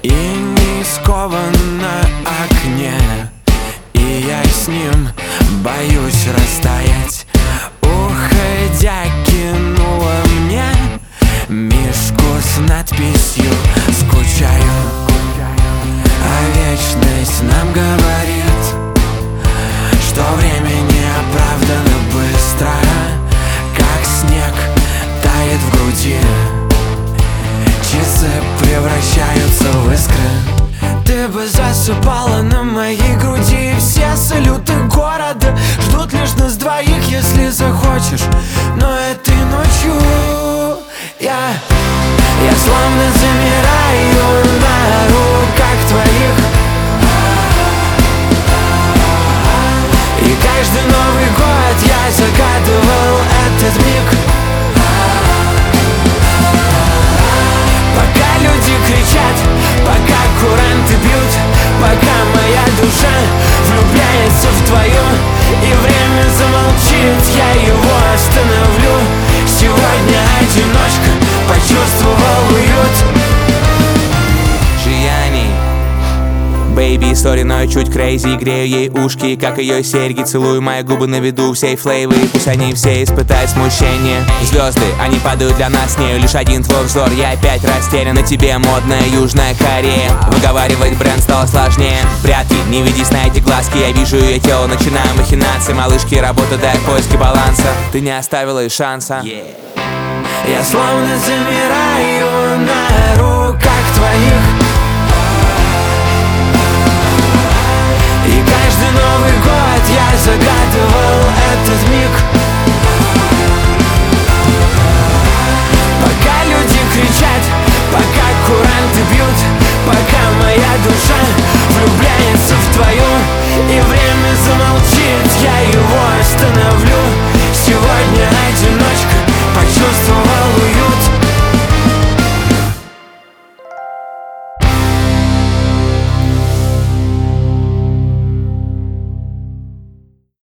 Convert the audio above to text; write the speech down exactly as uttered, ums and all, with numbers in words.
и не скован на окне, и я с ним боюсь растаять. Уходя, кинула мне мишку с надписью «Скучаю». А вечность нам говорит, что время неоправданно быстро, как снег тает в груди, часы превращаются в искры. Ты бы засыпала на моей груди, все салюты города ждут лишь нас двоих, если захочешь. Но этой ночью я, я словно замираю на руках твоих, и каждый Новый год я загадывал этот миг. Пока люди кричат, пока куранты бьют, пока моя душа влюбляется в твою, и время замолчит, я его остановлю. Сегодня одиночка почувствовал уют. Жияни, бэйби, сори, но я чуть крейзи. Грею ей ушки, как ее серьги. Целую мои губы на виду всей флейвы. Пусть они все испытают смущение. Звезды, они падают для нас с нею. Лишь один твой взор, я опять растерян. На тебе модная Южная Корея. Выговаривать бренд стало сложнее. Прятки, не ведись на эти глазки. Я вижу ее тело, начинаю махинации. Малышки, работа, дай в поиске баланса. Ты не оставила и шанса. Я словно замираю